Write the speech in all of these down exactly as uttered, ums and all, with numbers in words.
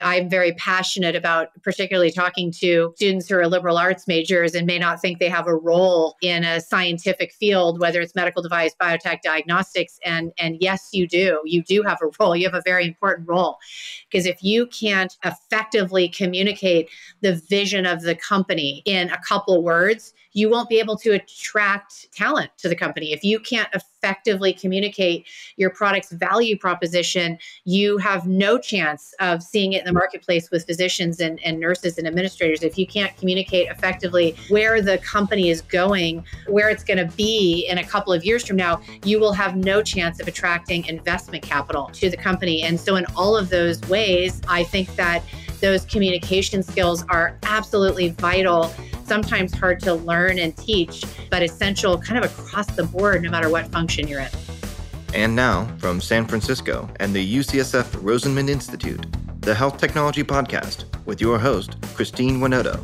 I'm very passionate about particularly talking to students who are liberal arts majors and may not think they have a role in a scientific field, whether it's medical device, biotech, diagnostics. And, and yes, you do. You do have a role. You have a very important role. Because if you can't effectively communicate the vision of the company in a couple words, you won't be able to attract talent to the company. If you can't effectively communicate your product's value proposition, you have no chance of seeing it in the marketplace with physicians and, and nurses and administrators. If you can't communicate effectively where the company is going, where it's going to be in a couple of years from now, you will have no chance of attracting investment capital to the company. And so in all of those ways, I think that those communication skills are absolutely vital, sometimes hard to learn and teach, but essential kind of across the board, no matter what function you're in. And now, from San Francisco and the U C S F Rosenman Institute, the Health Technology Podcast with your host, Christine Winoto.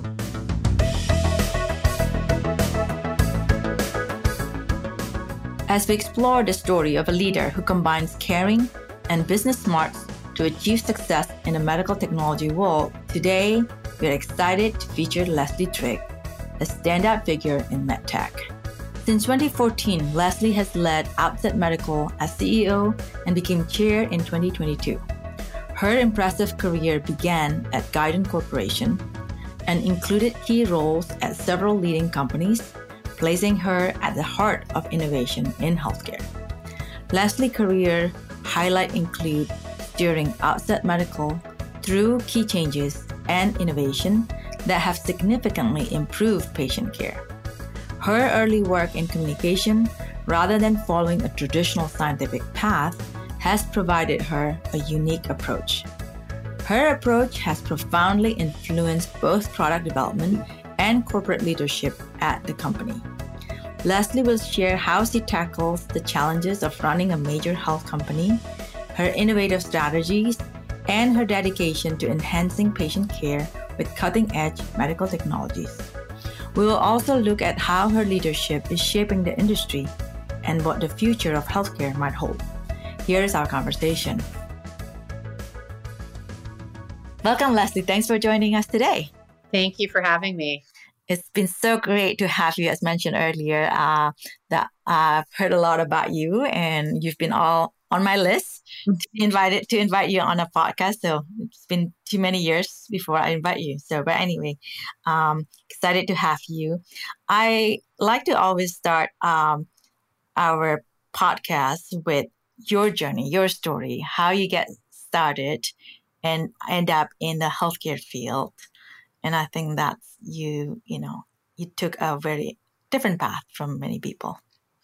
As we explore the story of a leader who combines caring and business smarts to achieve success in the medical technology world, today we're excited to feature Leslie Trigg, a standout figure in medtech. Since twenty fourteen, Leslie has led Outset Medical as C E O and became chair in twenty twenty-two. Her impressive career began at Guidant Corporation and included key roles at several leading companies, placing her at the heart of innovation in healthcare. Leslie's career highlights include steering Outset Medical through key changes and innovation that have significantly improved patient care. Her early work in communication, rather than following a traditional scientific path, has provided her a unique approach. Her approach has profoundly influenced both product development and corporate leadership at the company. Leslie will share how she tackles the challenges of running a major health company, her innovative strategies, and her dedication to enhancing patient care with cutting-edge medical technologies. We will also look at how her leadership is shaping the industry and what the future of healthcare might hold. Here is our conversation. Welcome, Leslie. Thanks for joining us today. Thank you for having me. It's been so great to have you. As mentioned earlier, uh, that I've heard a lot about you, and you've been all on my list to be invited to invite you on a podcast. So it's been too many years before I invite you. So, but anyway, um, excited to have you. I like to always start um, our podcast with your journey, your story, how you get started and end up in the healthcare field. And I think that you, you know, you took a very different path from many people.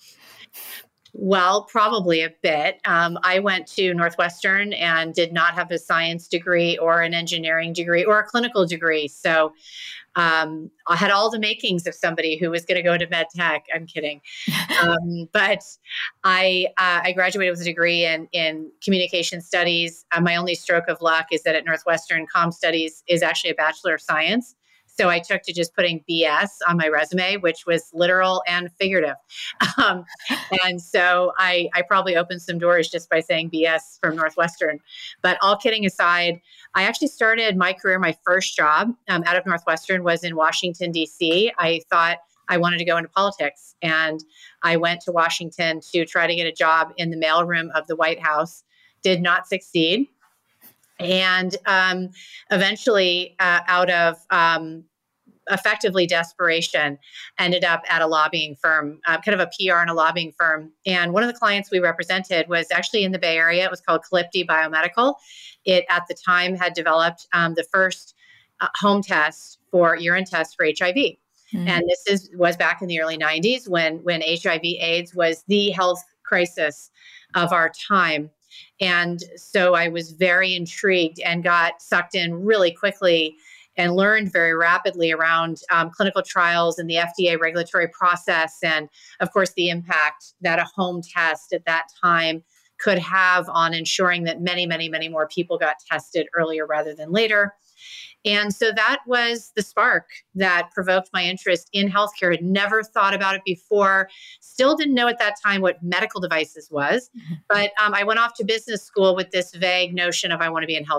Well, probably a bit. Um, I went to Northwestern and did not have a science degree or an engineering degree or a clinical degree. So um, I had all the makings of somebody who was going to go to med tech. I'm kidding. Um, but I uh, I graduated with a degree in, in communication studies. Uh, my only stroke of luck is that at Northwestern, comm studies is actually a Bachelor of Science. So I took to just putting B S on my resume, which was literal and figurative. Um, and so I, I probably opened some doors just by saying B S from Northwestern. But all kidding aside, I actually started my career, my first job um, out of Northwestern was in Washington, D C. I thought I wanted to go into politics. And I went to Washington to try to get a job in the mailroom of the White House. Did not succeed. And um, eventually, uh, out of um, effectively desperation, ended up at a lobbying firm, uh, kind of a P R and a lobbying firm. And one of the clients we represented was actually in the Bay Area. It was called Calypti Biomedical. It, at the time, had developed um, the first uh, home test for urine test for H I V. Mm-hmm. And this is was back in the early nineties when, when H I V AIDS was the health crisis of our time. And so I was very intrigued and got sucked in really quickly and learned very rapidly around um, clinical trials and the F D A regulatory process. And of course, the impact that a home test at that time could have on ensuring that many, many, many more people got tested earlier rather than later. And so that was the spark that provoked my interest in healthcare. Had never thought about it before. Still didn't know at that time what medical devices was. But um, I went off to business school with this vague notion of I want to be in healthcare.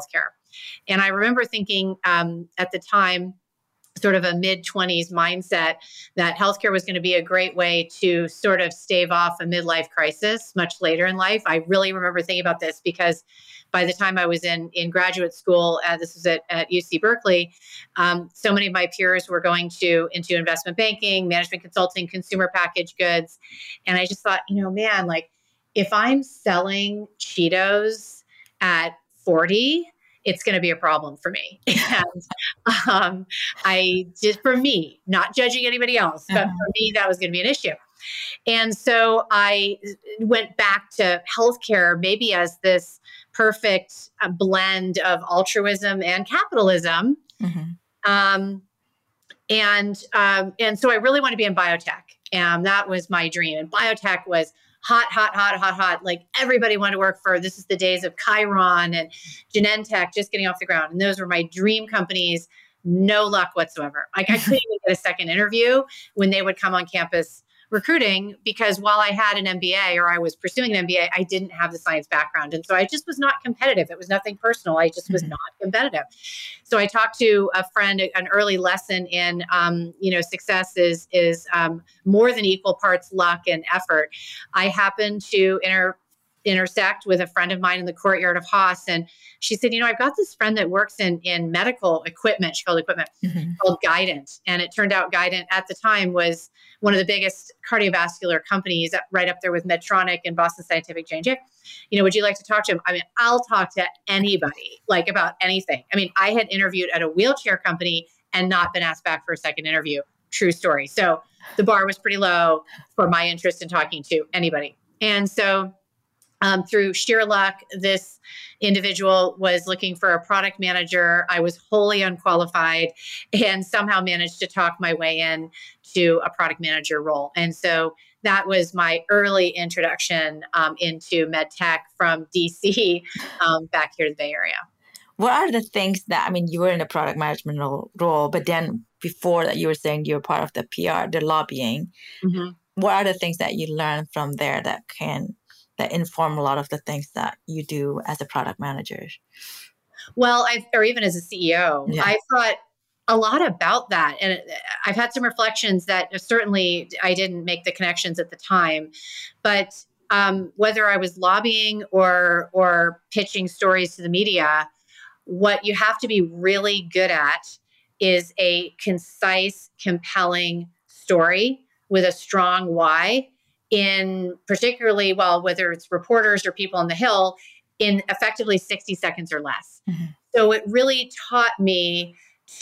And I remember thinking um, at the time, sort of a mid-twenties mindset, that healthcare was going to be a great way to sort of stave off a midlife crisis much later in life. I really remember thinking about this because by the time I was in, in graduate school, uh, this was at, at U C Berkeley, um, so many of my peers were going to into investment banking, management consulting, consumer packaged goods. And I just thought, you know, man, like if I'm selling Cheetos at forty, it's going to be a problem for me. And um, I just, for me, not judging anybody else, but for me, that was going to be an issue. And so I went back to healthcare maybe as this perfect uh, blend of altruism and capitalism. Mm-hmm. Um, and, um, and so I really want to be in biotech. And that was my dream. And biotech was hot, hot, hot, hot, hot. Like everybody wanted to work for, this is the days of Chiron and Genentech just getting off the ground. And those were my dream companies. No luck whatsoever. Like I couldn't even get a second interview when they would come on campus recruiting, because while I had an M B A or I was pursuing an M B A, I didn't have the science background. And so I just was not competitive. It was nothing personal. I just was mm-hmm. not competitive. So I talked to a friend, an early lesson in, um, you know, success is, is um, more than equal parts luck and effort. I happened to inter intersect with a friend of mine in the courtyard of Haas. And she said, you know, I've got this friend that works in, in medical equipment, she called equipment, mm-hmm. called Guidant. And it turned out Guidant at the time was one of the biggest cardiovascular companies, right up there with Medtronic and Boston Scientific, J and J. You know, would you like to talk to him? I mean, I'll talk to anybody, like about anything. I mean, I had interviewed at a wheelchair company and not been asked back for a second interview. True story. So the bar was pretty low for my interest in talking to anybody. And so Um, through sheer luck, this individual was looking for a product manager. I was wholly unqualified and somehow managed to talk my way in to a product manager role. And so that was my early introduction um, into med tech from D C um, back here to the Bay Area. What are the things that, I mean, you were in a product management role, but then before that you were saying you were part of the P R, the lobbying. Mm-hmm. What are the things that you learned from there that can that inform a lot of the things that you do as a product manager? Well, I, or even as a C E O, yeah. I thought a lot about that. And I've had some reflections that certainly I didn't make the connections at the time, but um, whether I was lobbying or, or pitching stories to the media, what you have to be really good at is a concise, compelling story with a strong why, in particularly, well, whether it's reporters or people on the Hill, in effectively sixty seconds or less. Mm-hmm. So it really taught me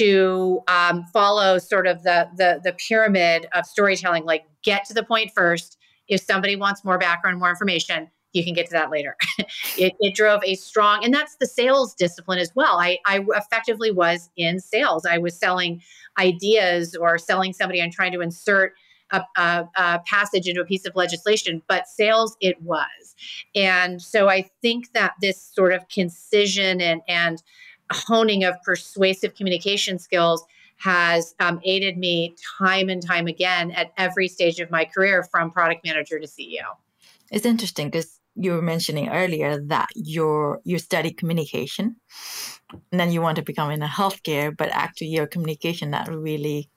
to um, follow sort of the, the, the pyramid of storytelling, like get to the point first. If somebody wants more background, more information, you can get to that later. it, it drove a strong, and that's the sales discipline as well. I, I effectively was in sales. I was selling ideas or selling somebody and trying to insert A, a, a passage into a piece of legislation, but sales it was. And so I think that this sort of concision and, and honing of persuasive communication skills has um, aided me time and time again at every stage of my career, from product manager to C E O. It's interesting because you were mentioning earlier that you're, you study communication and then you want to become in a healthcare, but actually your communication that really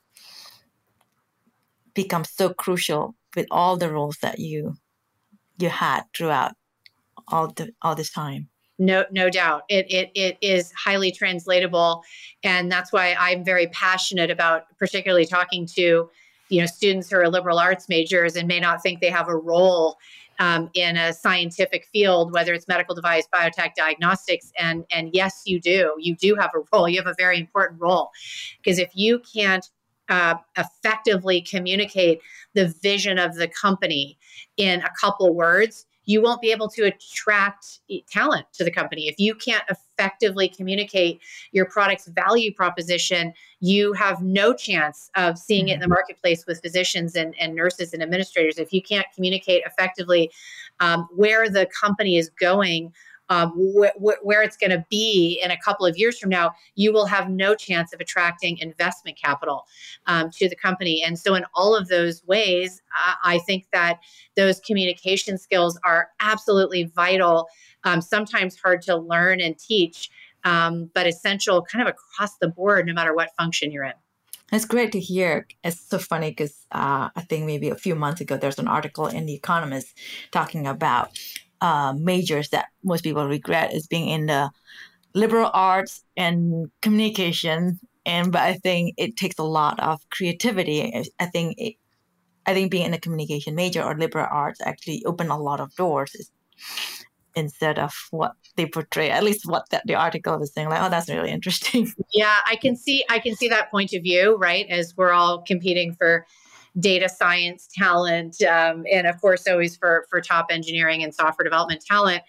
becomes so crucial with all the roles that you you had throughout all the all this time. No, no doubt. It it it is highly translatable, and that's why I'm very passionate about particularly talking to, you know, students who are liberal arts majors and may not think they have a role um, in a scientific field, whether it's medical device, biotech, diagnostics, and and yes, you do. You do have a role. You have a very important role, because if you can't Uh, effectively communicate the vision of the company in a couple words, you won't be able to attract talent to the company. If you can't effectively communicate your product's value proposition, you have no chance of seeing it in the marketplace with physicians and, and nurses and administrators. If you can't communicate effectively um, where the company is going, Um, wh- wh- where it's going to be in a couple of years from now, you will have no chance of attracting investment capital um, to the company. And so in all of those ways, uh, I think that those communication skills are absolutely vital, um, sometimes hard to learn and teach, um, but essential kind of across the board, no matter what function you're in. It's great to hear. It's so funny because uh, I think maybe a few months ago, there's an article in The Economist talking about uh, majors that most people regret as being in the liberal arts and communication. And but I think it takes a lot of creativity. I think it, I think being in a communication major or liberal arts actually open a lot of doors instead of what they portray, at least what that, the article was saying, like, oh, that's really interesting. Yeah, I can see, I can see that point of view, right? As we're all competing for data science talent, um, and of course, always for, for top engineering and software development talent.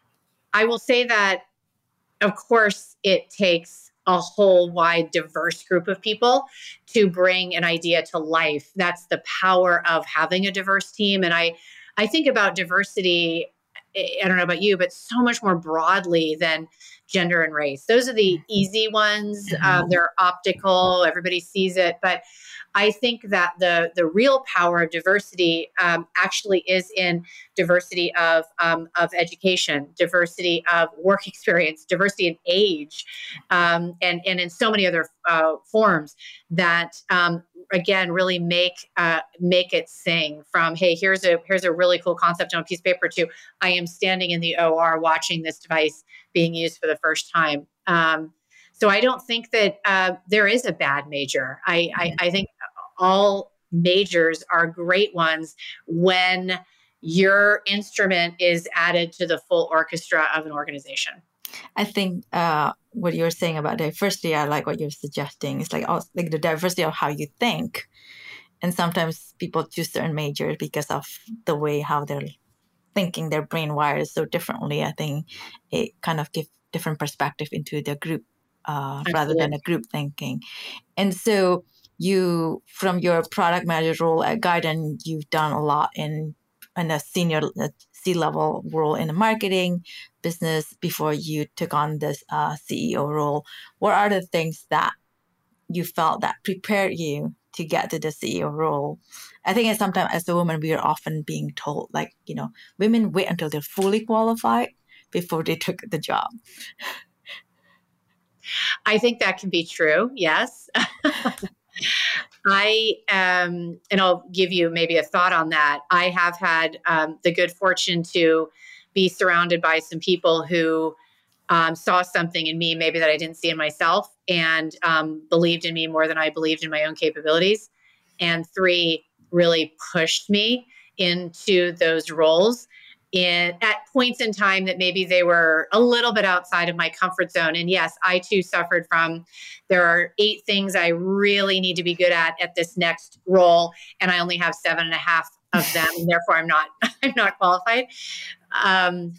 I will say that, of course, it takes a whole wide, diverse group of people to bring an idea to life. That's the power of having a diverse team. And I, I think about diversity, I don't know about you, but so much more broadly than gender and race. Those are the easy ones. Um, they're optical. Everybody sees it. But I think that the the real power of diversity um, actually is in diversity of um, of education, diversity of work experience, diversity in age, um, and and in so many other uh, forms that um, again really make uh, make it sing. From hey, here's a here's a really cool concept on a piece of paper to I am standing in the O R watching this device being used for the first time. Um, so I don't think that uh, there is a bad major. I, I, I think all majors are great ones when your instrument is added to the full orchestra of an organization. I think uh, what you're saying about diversity, I like what you're suggesting. It's like, also, like the diversity of how you think. And sometimes people choose certain majors because of the way how they're thinking, their brain wires so differently. I think it kind of gives different perspective into the group uh, rather than a group thinking. And so you, from your product manager role at Guidant, you've done a lot in, in a senior C-level role in the marketing business before you took on this uh, C E O role. What are the things that you felt that prepared you to get to the C E O role? I think sometimes as a woman, we are often being told, like, you know, women wait until they're fully qualified before they took the job. I think that can be true. Yes. I, um, and I'll give you maybe a thought on that. I have had um, the good fortune to be surrounded by some people who um, saw something in me, maybe that I didn't see in myself, and um, believed in me more than I believed in my own capabilities. And three, really pushed me into those roles in at points in time that maybe they were a little bit outside of my comfort zone. And yes, I too suffered from, there are eight things I really need to be good at at this next role, and I only have seven and a half of them, and therefore I'm not, I'm not qualified. Um,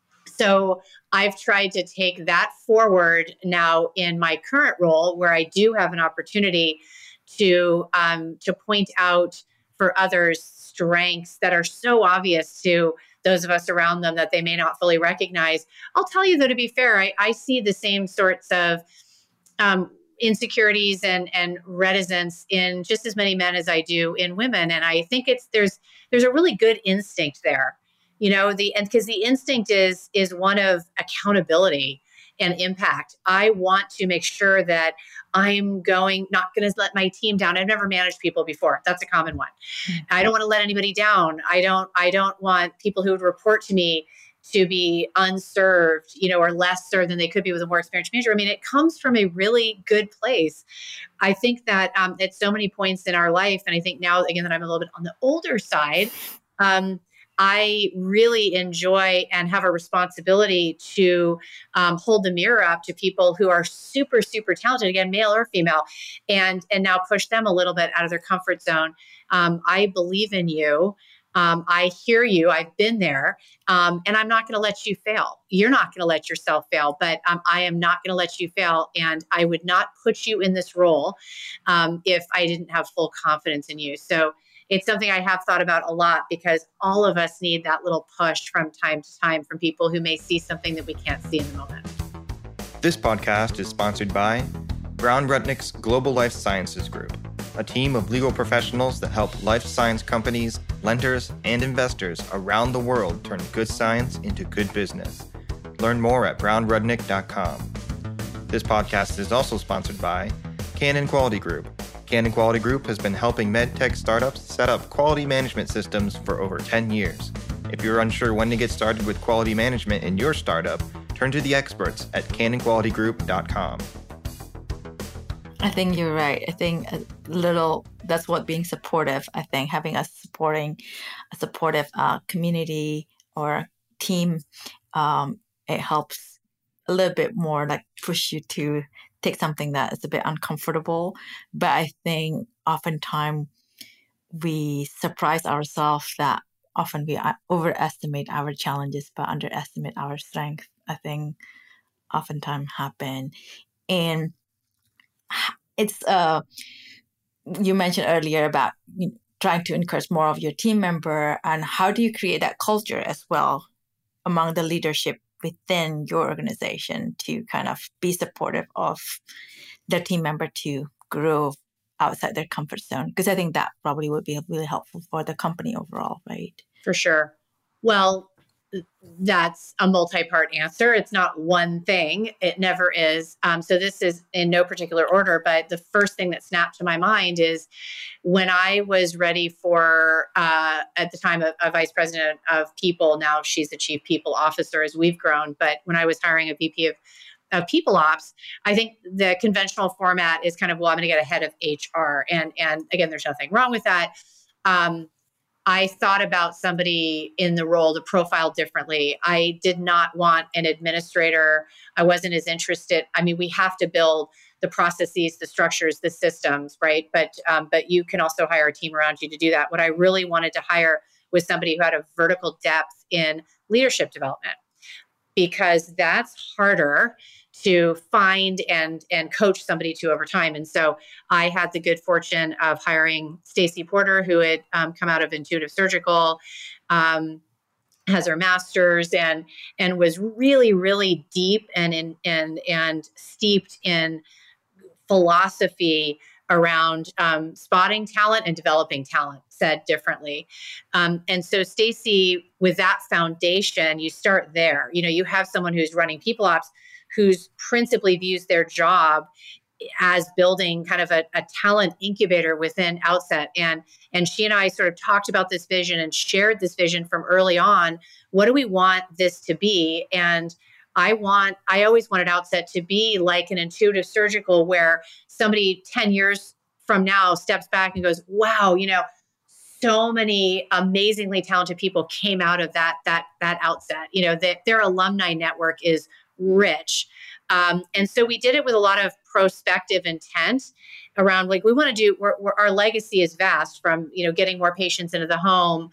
so I've tried to take that forward now in my current role, where I do have an opportunity to um, to point out for others strengths that are so obvious to those of us around them that they may not fully recognize. I'll tell you, though, to be fair, I, I see the same sorts of um, insecurities and and reticence in just as many men as I do in women, and I think it's there's there's a really good instinct there, you know, the and because the instinct is is one of accountability and impact. I want to make sure that I'm going, not going to let my team down. I've never managed people before. That's a common one. Mm-hmm. I don't want to let anybody down. I don't, I don't want people who would report to me to be unserved, you know, or less served than they could be with a more experienced manager. I mean, it comes from a really good place. I think that um, at so many points in our life, and I think now, again, that I'm a little bit on the older side, um, I really enjoy and have a responsibility to um, hold the mirror up to people who are super, super talented, again, male or female, and and now push them a little bit out of their comfort zone. Um, I believe in you. Um, I hear you. I've been there. Um, and I'm not going to let you fail. You're not going to let yourself fail, but um, I am not going to let you fail. And I would not put you in this role um, if I didn't have full confidence in you. So it's something I have thought about a lot, because all of us need that little push from time to time from people who may see something that we can't see in the moment. This podcast is sponsored by Brown Rudnick's Global Life Sciences Group, a team of legal professionals that help life science companies, lenders, and investors around the world turn good science into good business. Learn more at brown rudnick dot com. This podcast is also sponsored by Canon Quality Group. Canon Quality Group has been helping medtech startups set up quality management systems for over ten years. If you're unsure when to get started with quality management in your startup, turn to the experts at canon quality group dot com. I think you're right. I think a little, that's what being supportive, I think having a supporting, a supportive uh, community or team, um, it helps a little bit more like push you to take something that is a bit uncomfortable. But I think oftentimes we surprise ourselves that often we overestimate our challenges but underestimate our strength. I think oftentimes happen. And it's, uh, you mentioned earlier about you know, trying to encourage more of your team member, and how do you create that culture as well among the leadership within your organization to kind of be supportive of their team member to grow outside their comfort zone? Because I think that probably would be really helpful for the company overall, right? For sure. Well, that's a multi-part answer. It's not one thing. It never is. Um, so this is in no particular order, but the first thing that snapped to my mind is when I was ready for, uh, at the time, a, a vice president of people. Now she's the chief people officer as we've grown. But when I was hiring a V P of of people ops, I think the conventional format is kind of, well, I'm going to get ahead of H R. And, and again, there's nothing wrong with that. Um, I thought about somebody in the role to profile differently. I did not want an administrator. I wasn't as interested. I mean, we have to build the processes, the structures, the systems, right? But um, but you can also hire a team around you to do that. What I really wanted to hire was somebody who had a vertical depth in leadership development, because that's harder to find and and coach somebody to over time. And so I had the good fortune of hiring Stacy Porter, who had um, come out of Intuitive Surgical, um, has her master's, and and was really, really deep and in and and steeped in philosophy around um, spotting talent and developing talent, said differently. Um, and so Stacy, with that foundation, you start there. You know, you have someone who's running people ops, who's principally views their job as building kind of a, a talent incubator within Outset. And, and she and I sort of talked about this vision and shared this vision from early on. What do we want this to be? And I want, I always wanted Outset to be like an Intuitive Surgical, where somebody ten years from now steps back and goes, wow, you know, so many amazingly talented people came out of that, that, that Outset. You know, that their alumni network is rich. Um, and so we did it with a lot of prospective intent around, like, we want to do, we're, we're, our legacy is vast, from, you know, getting more patients into the home,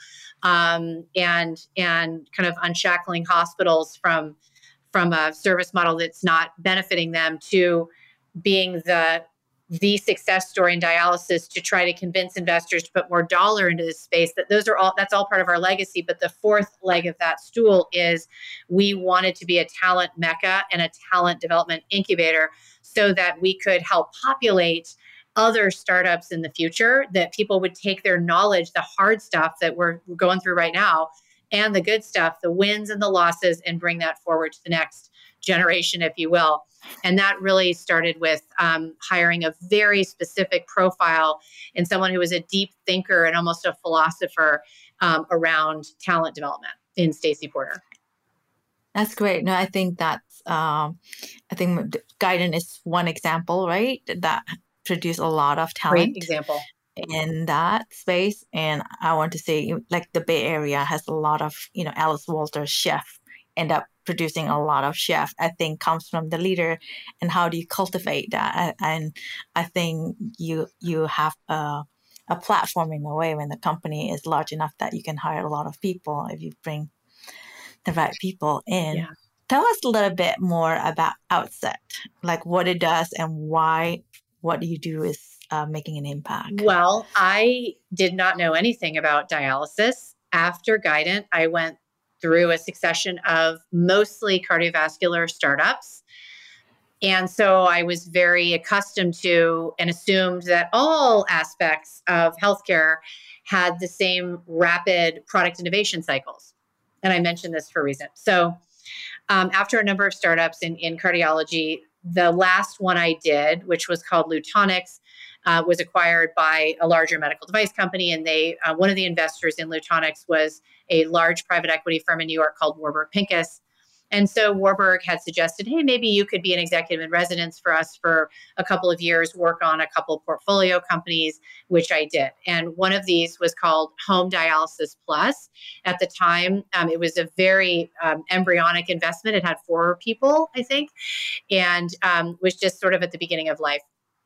um, and, and kind of unshackling hospitals from, from a service model that's not benefiting them, to being the the success story in dialysis, to try to convince investors to put more dollar into this space. That those are all, that's all part of our legacy. But the fourth leg of that stool is we wanted to be a talent mecca and a talent development incubator, so that we could help populate other startups in the future, that people would take their knowledge, the hard stuff that we're going through right now, and the good stuff, the wins and the losses, and bring that forward to the next generation, if you will. And that really started with um, hiring a very specific profile and someone who was a deep thinker and almost a philosopher um, around talent development in Stacy Porter. That's great. No, I think that's, um, I think Guidant is one example, right? That produced a lot of talent. Great example. In that space. And I want to say, like, the Bay Area has a lot of, you know, Alice Walters chef end up producing a lot of chef, I think comes from the leader, and how do you cultivate that? And I think you you have a, a platform in a way when the company is large enough that you can hire a lot of people if you bring the right people in. Yeah. Tell us a little bit more about Outset, like what it does and why what you do is uh, making an impact. Well, I did not know anything about dialysis. After Guidant, I went through a succession of mostly cardiovascular startups. And so I was very accustomed to and assumed that all aspects of healthcare had the same rapid product innovation cycles. And I mentioned this for a reason. So um, after a number of startups in, in cardiology, the last one I did, which was called Lutonix, uh, was acquired by a larger medical device company. And they, uh, one of the investors in Lutonix was a large private equity firm in New York called Warburg Pincus. And so Warburg had suggested, hey, maybe you could be an executive in residence for us for a couple of years, work on a couple of portfolio companies, which I did. And one of these was called Home Dialysis Plus. At the time, um, it was a very um, embryonic investment. It had four people, I think, and um, was just sort of at the beginning of life.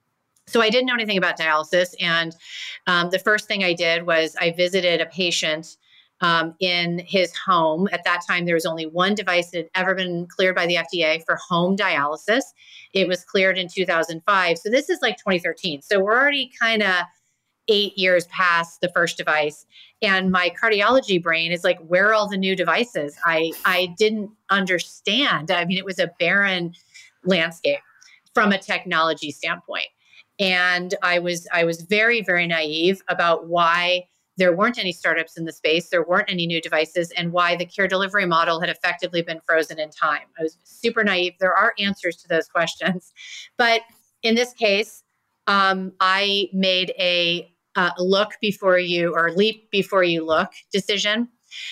So I didn't know anything about dialysis. And um, the first thing I did was I visited a patient Um, in his home. At that time, there was only one device that had ever been cleared by the F D A for home dialysis. It was cleared in two thousand five. So this is like twenty thirteen. So we're already kind of eight years past the first device. And my cardiology brain is like, where are all the new devices? I, I didn't understand. I mean, it was a barren landscape from a technology standpoint. And I was, I was very, very naive about why there weren't any startups in the space, there weren't any new devices, and why the care delivery model had effectively been frozen in time. I was super naive. There are answers to those questions. But in this case, um, I made a uh, look before you, or leap before you look decision.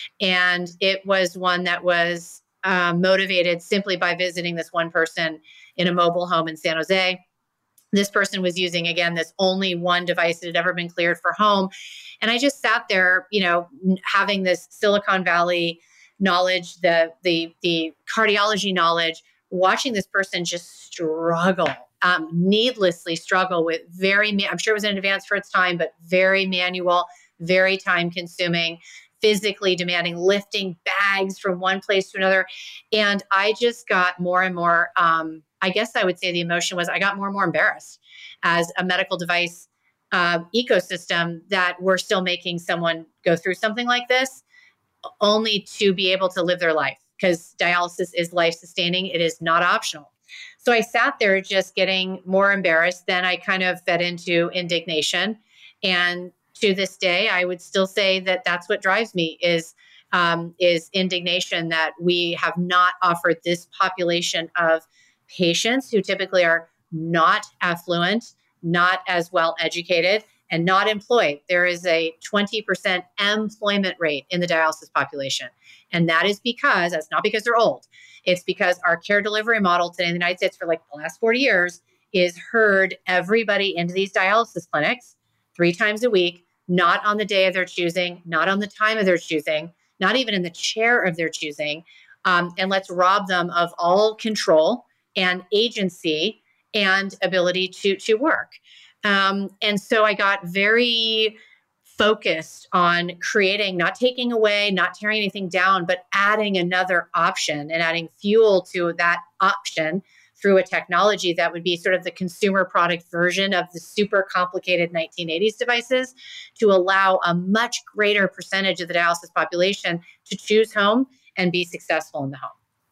And it was one that was uh, motivated simply by visiting this one person in a mobile home in San Jose. This person was using, again, this only one device that had ever been cleared for home. And I just sat there, you know, having this Silicon Valley knowledge, the the the cardiology knowledge, watching this person just struggle, um, needlessly struggle with very, I'm sure it was in advance for its time, but very manual, very time consuming, physically demanding, lifting bags from one place to another. And I just got more and more, um, I guess I would say the emotion was I got more and more embarrassed as a medical device uh, ecosystem that we're still making someone go through something like this only to be able to live their life, because dialysis is life-sustaining. It is not optional. So I sat there just getting more embarrassed. Then I kind of fed into indignation. And to this day, I would still say that that's what drives me is, um, is indignation that we have not offered this population of patients who typically are not affluent, not as well educated, and not employed. There is a twenty percent employment rate in the dialysis population. And that is because, that's not because they're old. It's because our care delivery model today in the United States for like the last forty years is herd everybody into these dialysis clinics three times a week, not on the day of their choosing, not on the time of their choosing, not even in the chair of their choosing. Um, and let's rob them of all control and agency and ability to, to work. Um, and so I got very focused on creating, not taking away, not tearing anything down, but adding another option and adding fuel to that option through a technology that would be sort of the consumer product version of the super complicated nineteen eighties devices to allow a much greater percentage of the dialysis population to choose home and be successful in the home.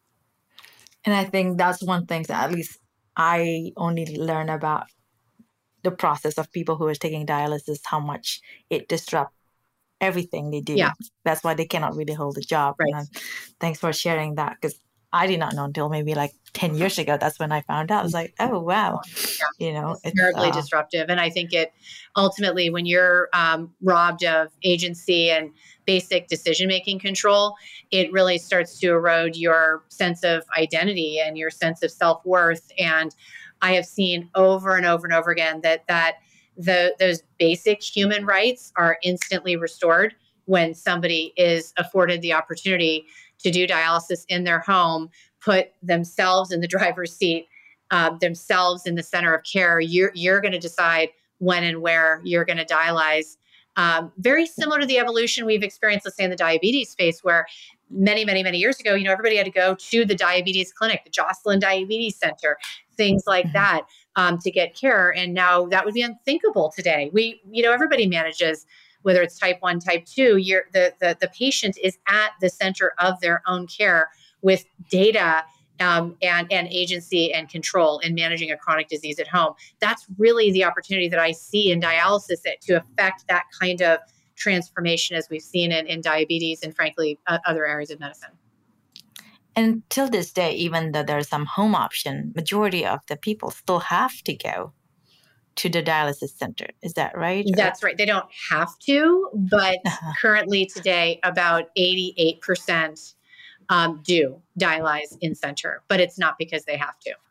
And I think that's one thing that at least I only learn about the process of people who are taking dialysis, how much it disrupts everything they do. Yeah. That's why they cannot really hold a job. Right. And thanks for sharing that, because I did not know until maybe like ten years ago. That's when I found out. I was like, oh, wow. Yeah. You know, it's, it's terribly uh, disruptive. And I think it ultimately, when you're um, robbed of agency and basic decision-making control, it really starts to erode your sense of identity and your sense of self-worth. And I have seen over and over and over again that that the those basic human rights are instantly restored when somebody is afforded the opportunity to do dialysis in their home, put themselves in the driver's seat, uh, themselves in the center of care. You're you're going to decide when and where you're going to dialyze. Um, very similar to the evolution we've experienced, let's say, in the diabetes space, where many, many, many years ago, you know, everybody had to go to the diabetes clinic, the Joslin Diabetes Center, things like mm-hmm. that, um, to get care. And now that would be unthinkable today. We, you know, everybody manages, whether it's type one, type two, you're, the, the, the patient is at the center of their own care with data um, and, and agency and control in managing a chronic disease at home. That's really the opportunity that I see in dialysis that, to affect that kind of transformation as we've seen in, in diabetes and, frankly, uh, other areas of medicine. And till this day, even though there's some home option, majority of the people still have to go to the dialysis center. Is that right? That's right. They don't have to, but uh-huh. currently today, about eighty-eight percent um, do dialyze in center, but it's not because they have to.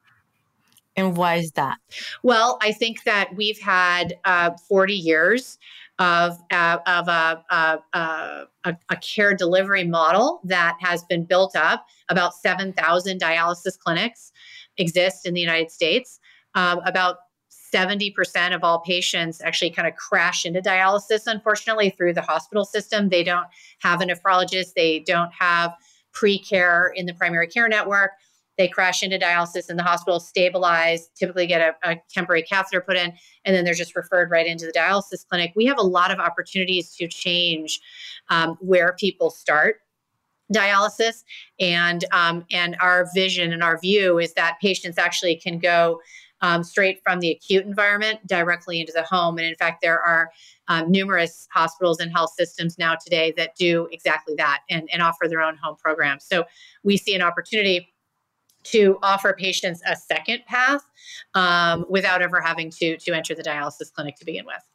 And why is that? Well, I think that we've had uh, forty years of uh, of a, a, a, a care delivery model that has been built up. About seven thousand dialysis clinics exist in the United States. Um, about seventy percent of all patients actually kind of crash into dialysis, unfortunately, through the hospital system. They don't have a nephrologist. They don't have pre-care in the primary care network. They crash into dialysis in the hospital, stabilize, typically get a, a temporary catheter put in, and then they're just referred right into the dialysis clinic. We have a lot of opportunities to change um, where people start dialysis. And, um, and our vision and our view is that patients actually can go um, straight from the acute environment directly into the home. And in fact, there are um, numerous hospitals and health systems now today that do exactly that and, and offer their own home programs. So we see an opportunity to offer patients a second path um, without ever having to to enter the dialysis clinic to begin with.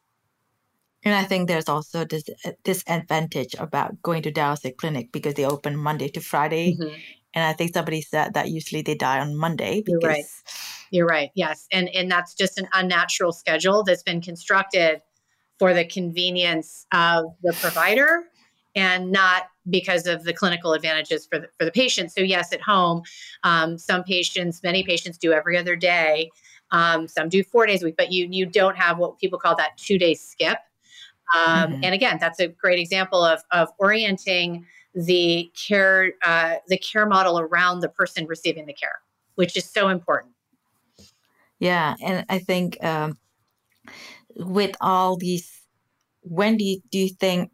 And I think there's also this disadvantage about going to dialysis clinic because they open Monday to Friday. Mm-hmm. And I think somebody said that usually they die on Monday. Because... You're right. You're right. Yes. And, and that's just an unnatural schedule that's been constructed for the convenience of the provider and not because of the clinical advantages for the, for the patient. So yes, at home, um, some patients, many patients do every other day. Um, some do four days a week, but you you don't have what people call that two-day skip. Um, mm-hmm. And again, that's a great example of of orienting the care uh, the care model around the person receiving the care, which is so important. Yeah, and I think um, with all these, when do you, do you think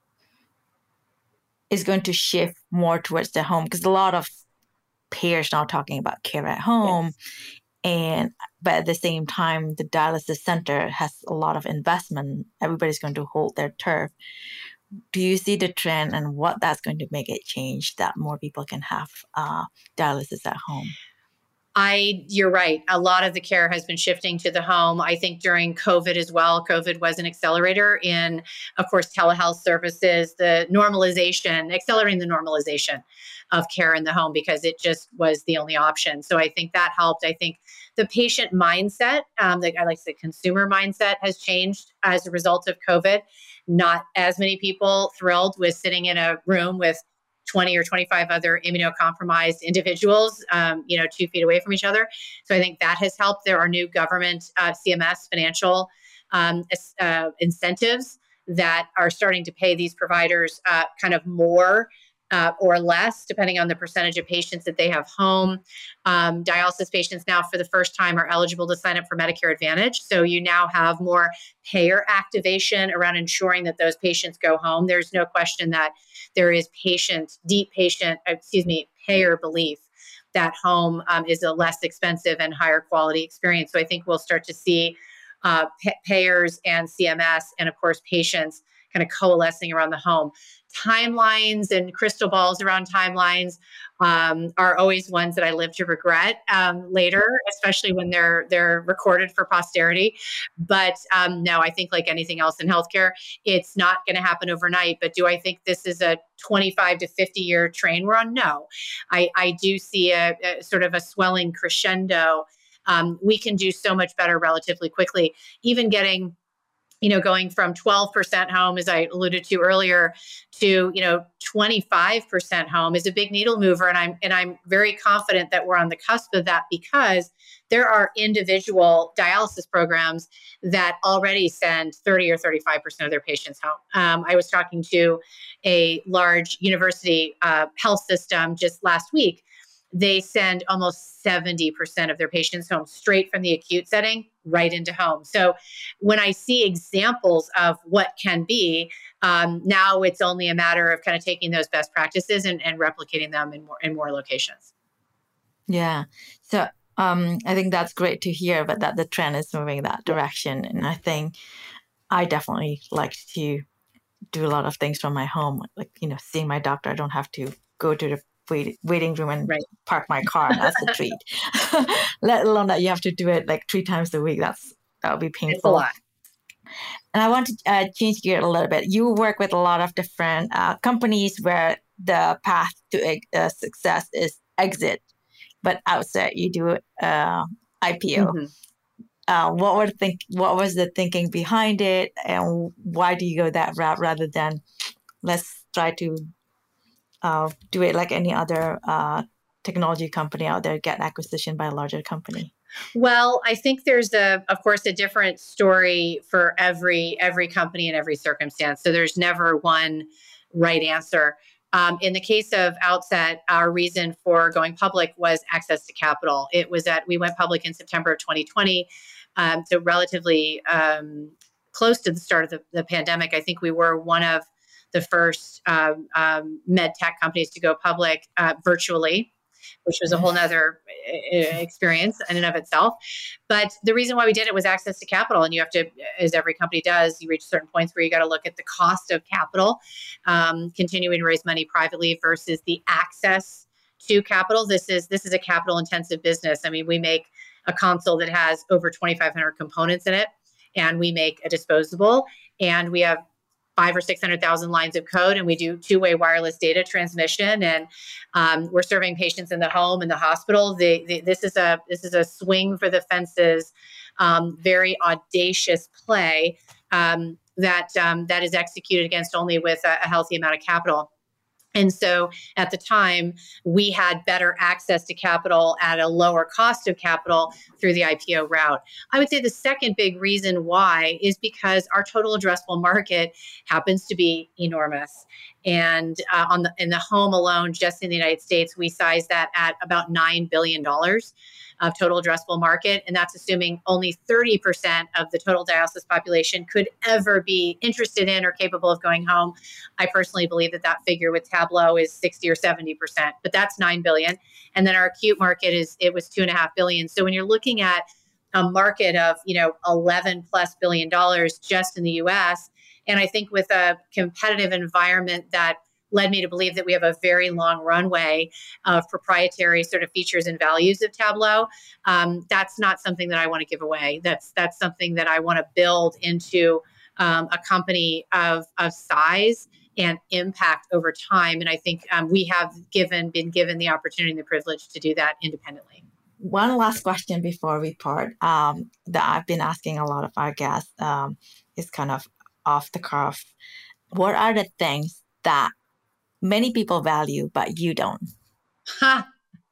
is going to shift more towards the home? Because a lot of payers now talking about care at home, yes. and but at the same time, the dialysis center has a lot of investment. Everybody's going to hold their turf. Do you see the trend and what that's going to make it change that more people can have uh, dialysis at home? I, you're right. A lot of the care has been shifting to the home. I think during COVID as well, COVID was an accelerator in, of course, telehealth services, the normalization, accelerating the normalization of care in the home because it just was the only option. So I think that helped. I think the patient mindset, um, the, I like to say consumer mindset has changed as a result of COVID. Not as many people thrilled with sitting in a room with twenty or twenty-five other immunocompromised individuals, um, you know, two feet away from each other. So I think that has helped. There are new government uh, C M S financial um, uh, incentives that are starting to pay these providers uh, kind of more uh, or less, depending on the percentage of patients that they have home. Um, dialysis patients now, for the first time, are eligible to sign up for Medicare Advantage. So you now have more payer activation around ensuring that those patients go home. There's no question that there is patient, deep patient, excuse me, payer belief that home um, is a less expensive and higher quality experience. So I think we'll start to see uh, p- payers and C M S and, of course, patients kind of coalescing around the home. Timelines and crystal balls around timelines um, are always ones that I live to regret um, later, especially when they're they're recorded for posterity. But um, no, I think like anything else in healthcare, it's not going to happen overnight. But do I think this is a twenty-five to fifty year train we're on? No, I, I do see a, a sort of a swelling crescendo. Um, we can do so much better relatively quickly, even getting you know, going from twelve percent home, as I alluded to earlier, to, you know, twenty-five percent home is a big needle mover. And I'm, and I'm very confident that we're on the cusp of that because there are individual dialysis programs that already send thirty or thirty-five percent of their patients home. Um, I was talking to a large university uh, health system just last week. They send almost seventy percent of their patients home straight from the acute setting right into home. So when I see examples of what can be, um, now it's only a matter of kind of taking those best practices and, and replicating them in more in more locations. Yeah. So um, I think that's great to hear, but that the trend is moving that direction. And I think I definitely like to do a lot of things from my home, like, you know, seeing my doctor. I don't have to go to the wait, waiting room and right. park my car. That's a treat. Let alone that you have to do it like three times a week. That's that would be painful. It's a lot. And I want to uh, change gear a little bit. You work with a lot of different uh, companies where the path to uh, success is exit, but outside you do uh, I P O. Mm-hmm. Uh, what were think? What was the thinking behind it, and why do you go that route rather than let's try to uh, do it like any other uh, technology company out there, get acquisition by a larger company? Well, I think there's a, of course, a different story for every every company and every circumstance. So there's never one right answer. Um, in the case of Outset, our reason for going public was access to capital. It was that we went public in September of twenty twenty, um, so relatively um, close to the start of the, the pandemic. I think we were one of the first um, um, med tech companies to go public uh, virtually, which was a whole nother experience in and of itself. But the reason why we did it was access to capital. And you have to, as every company does, you reach certain points where you got to look at the cost of capital, um, continuing to raise money privately versus the access to capital. This is this is a capital intensive business. I mean, we make a console that has over twenty-five hundred components in it, and we make a disposable, and we have five or six hundred thousand lines of code, and we do two-way wireless data transmission, and um, we're serving patients in the home and the hospital. The, the, this is a this is a swing for the fences, um, very audacious play um, that um, that is executed against only with a, a healthy amount of capital. And so at the time, we had better access to capital at a lower cost of capital through the I P O route. I would say the second big reason why is because our total addressable market happens to be enormous. And uh, on the, in the home alone, just in the United States, we size that at about nine billion dollars of total addressable market. And that's assuming only thirty percent of the total dialysis population could ever be interested in or capable of going home. I personally believe that that figure with Tablo is sixty or seventy percent, but that's nine billion. And then our acute market is, it was two and a half billion. So when you're looking at a market of, you know, eleven plus billion dollars just in the U S, and I think with a competitive environment that led me to believe that we have a very long runway of proprietary sort of features and values of Tablo. Um, that's not something that I want to give away. That's that's something that I want to build into um, a company of, of size and impact over time. And I think um, we have given been given the opportunity and the privilege to do that independently. One last question before we part um, that I've been asking a lot of our guests um, is kind of off the cuff. What are the things that many people value, but you don't? Ha.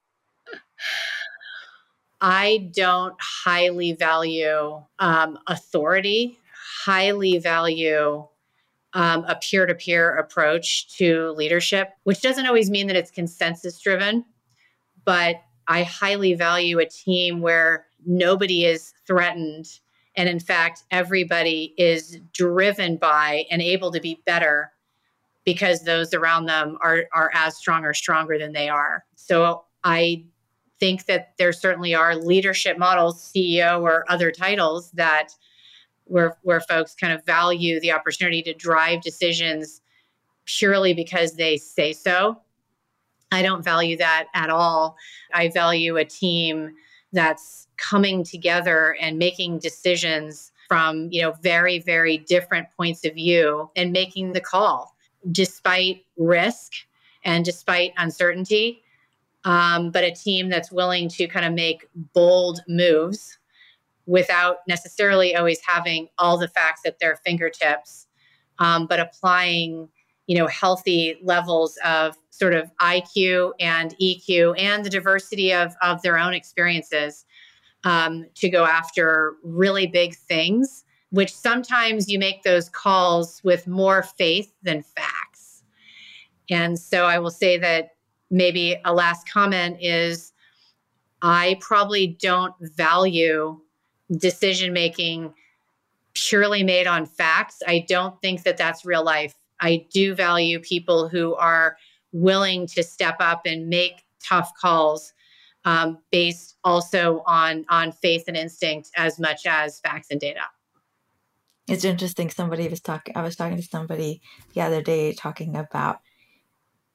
I don't highly value um, authority, highly value um, a peer-to-peer approach to leadership, which doesn't always mean that it's consensus-driven, but I highly value a team where nobody is threatened. And in fact, everybody is driven by and able to be better because those around them are, are as strong or stronger than they are. So I think that there certainly are leadership models, C E O or other titles, that where, where folks kind of value the opportunity to drive decisions purely because they say so. I don't value that at all. I value a team that's coming together and making decisions from, you know, very, very different points of view and making the call despite risk and despite uncertainty. Um, but a team that's willing to kind of make bold moves without necessarily always having all the facts at their fingertips, um, but applying, you know, healthy levels of sort of I Q and E Q and the diversity of, of their own experiences um, to go after really big things, which sometimes you make those calls with more faith than facts. And so I will say that maybe a last comment is I probably don't value decision-making purely made on facts. I don't think that that's real life. I do value people who are willing to step up and make tough calls um, based also on, on faith and instinct as much as facts and data. It's interesting. Somebody was talking, I was talking to somebody the other day talking about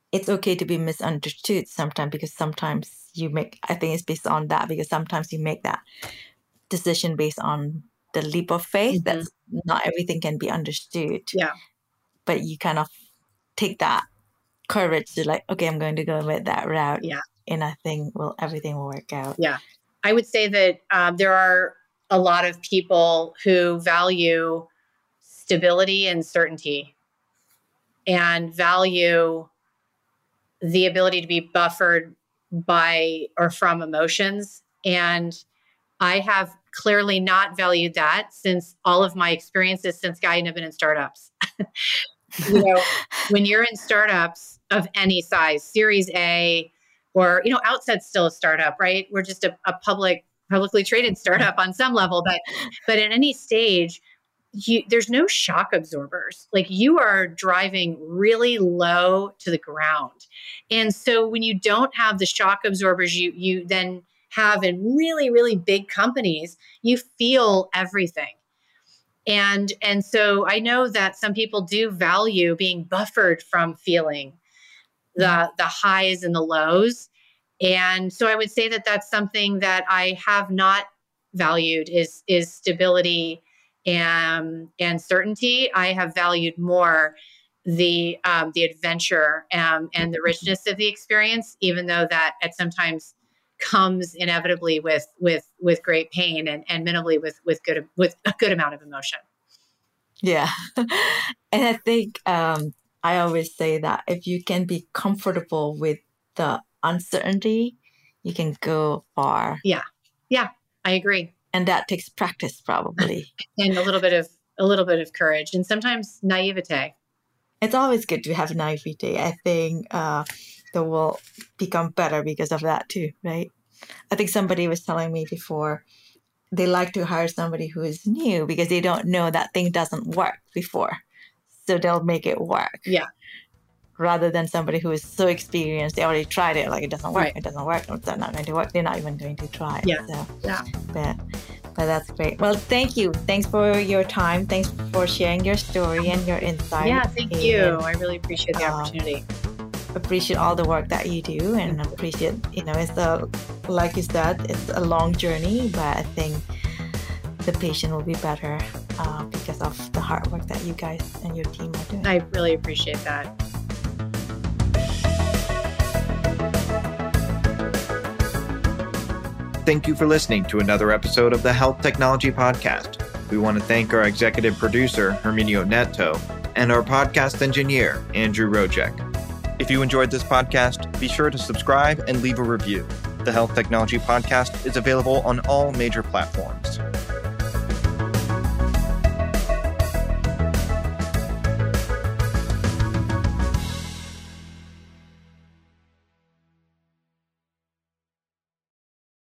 it's okay to be misunderstood sometimes, because sometimes you make, I think it's based on that, because sometimes you make that decision based on the leap of faith. Mm-hmm. That's not everything can be understood. Yeah. But you kind of take that courage to like, okay, I'm going to go with that route. Yeah. And I think, well, everything will work out. Yeah. I would say that um, there are a lot of people who value stability and certainty and value the ability to be buffered by or from emotions. And I have clearly not valued that since all of my experiences since Guidant have been in startups. You know, when you're in startups of any size, Series A, or, you know, Outset's still a startup, right? We're just a, a public, publicly traded startup on some level, but, but at any stage, you, there's no shock absorbers. Like, you are driving really low to the ground. And so when you don't have the shock absorbers, you, you then have in really, really big companies, you feel everything. And, and so I know that some people do value being buffered from feeling the, the highs and the lows. And so I would say that that's something that I have not valued is, is stability and, and certainty. I have valued more the, um, the adventure um, and the richness of the experience, even though that at sometimes comes inevitably with, with, with great pain and, and minimally with, with good, with a good amount of emotion. Yeah. And I think, um, I always say that if you can be comfortable with the uncertainty, you can go far. Yeah. Yeah, I agree. And that takes practice, probably. And a little bit of, a little bit of courage and sometimes naivete. It's always good to have naivete. I think, uh, the world become better because of that too, right? I think somebody was telling me before, they like to hire somebody who is new because they don't know that thing doesn't work before. So they'll make it work. Yeah. Rather than somebody who is so experienced, they already tried it, like it doesn't work, Right. it doesn't work, it's not going to work, they're not even going to try it. Yeah. So, Yeah. But, but that's great. Well, thank you. Thanks for your time. Thanks for sharing your story and your insight. Yeah, thank and, you. I really appreciate the um, opportunity. appreciate all the work that you do, and appreciate, you know, it's a, like you said, it's a long journey, but I think the patient will be better uh, because of the hard work that you guys and your team are doing. I really appreciate that. Thank you for listening to another episode of the Health Technology Podcast. We want to thank our executive producer, Herminio Neto, and our podcast engineer, Andrew Rojek. If you enjoyed this podcast, be sure to subscribe and leave a review. The Health Technology Podcast is available on all major platforms.